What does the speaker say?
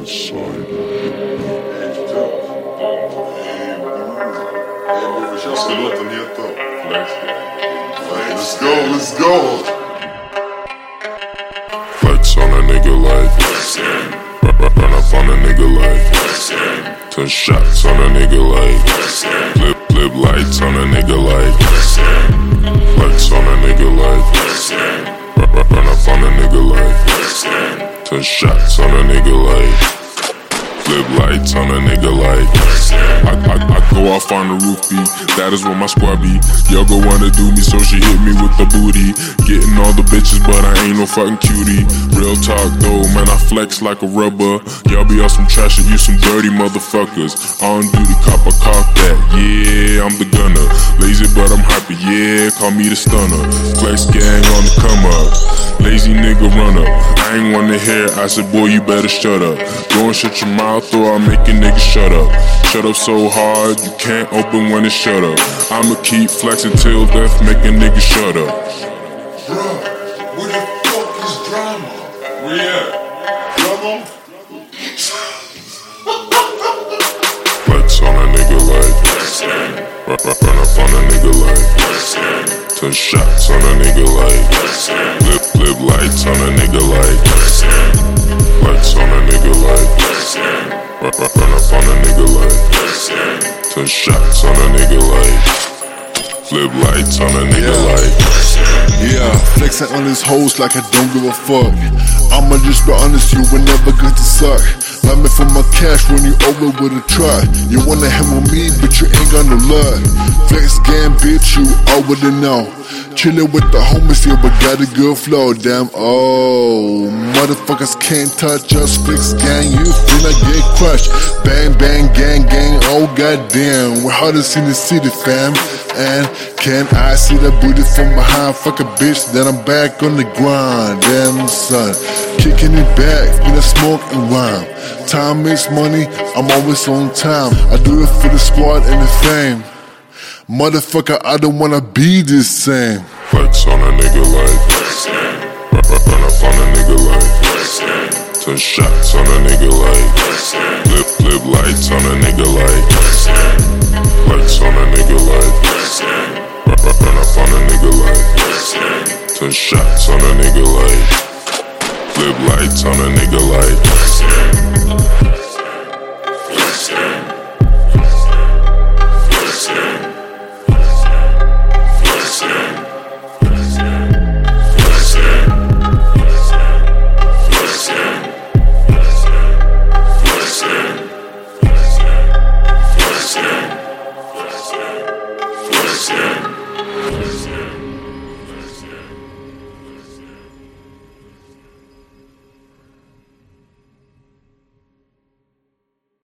Ska låten heta Flex Gang. Let's go! Flex on a nigga like Flex Gang. Run up on a nigga like Flex Gang. Turn shots on a nigga like Flex Gang. Flip lights on a nigga like Flex Gang. Flex on a nigga like Flex Gang. Run up on a nigga like Flex Gang. Turn shots on a nigga like flip lights on a nigga like I go off on the roofie, that is where my squad be. Y'all go wanna do me, so she hit me with the booty. Getting all the bitches, but I ain't no fucking cutie. Real talk though, man, I flex like a rubber. Y'all be on some trash and you some dirty motherfuckers. On duty, cop a cock that, yeah, I'm the gunner. Lazy but I'm hyper, yeah, call me the stunner. Flex gang on the come up, lazy nigga runner. I ain't wanna hear, I said boy you better shut up. Go and shut your mouth or I'll make a nigga shut up. Shut up so hard, you can't open when it's shut up. I'ma keep flexing till death, make a nigga shut up. Bruh, where the fuck is drama? Where you at? Drama? Flex on a nigga like Flex Gang. Run up on a nigga like Flex Gang. Turn shots on a nigga like Flex Gang. Flip lights on a nigga like Flex Gang. Flex on a nigga like Flex Gang. Run up on a nigga like Flex Gang. Turn shots on a nigga like flip lights on a nigga like Flex Gang. Yeah, flexing on his hoes like I don't give a fuck. I'ma just be honest, you were never good to suck. Let me for my cash when you over with a truck. You wanna hang with me, but you ain't got no luck. Flex gang, bitch, you already know. Chillin' with the homies here, but got a good flow. Damn, oh, motherfuckers can't touch us. Flex gang, you finna get crushed. Bang, bang, gang, gang, oh goddamn. We're hardest in the city, fam. And can I see the booty from behind? Fuck a bitch, then I'm back on the grind. Damn son, kicking it back, finna smoke and rhyme. Time makes money, I'm always on time. I do it for the squad and the fame. Motherfucker, I don't wanna be the same. Flex on a nigga like Flex Gang. Run up on a nigga like Flex Gang. Turn shots on a nigga like Flex Gang. Flip lights on a nigga like Flex Gang. Flex on a nigga like Flex Gang. Run up on a nigga like Flex Gang. Turn shots on a nigga like flip lights on a nigga like Flex Gang. Flex Gang. Flex Gang. Flex Gang. Flex Gang. Flex Gang. Flex Gang. Flex Gang. Flex Gang. Flex Gang.